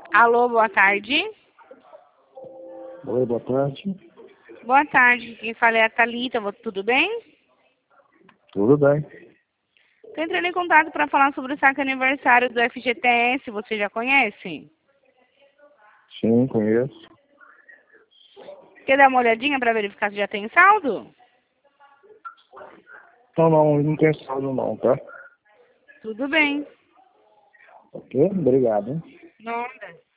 Alô, boa tarde. Oi, boa tarde. Boa tarde. Quem fala é a Thalita. Tudo bem? Tudo bem? Estou entrando em contato para falar sobre o saque aniversário do FGTS. Você já conhece? Sim, conheço. Quer dar uma olhadinha para verificar se já tem saldo? Não tem saldo não, tá? Tudo bem. Ok? Obrigado, hein? Nada.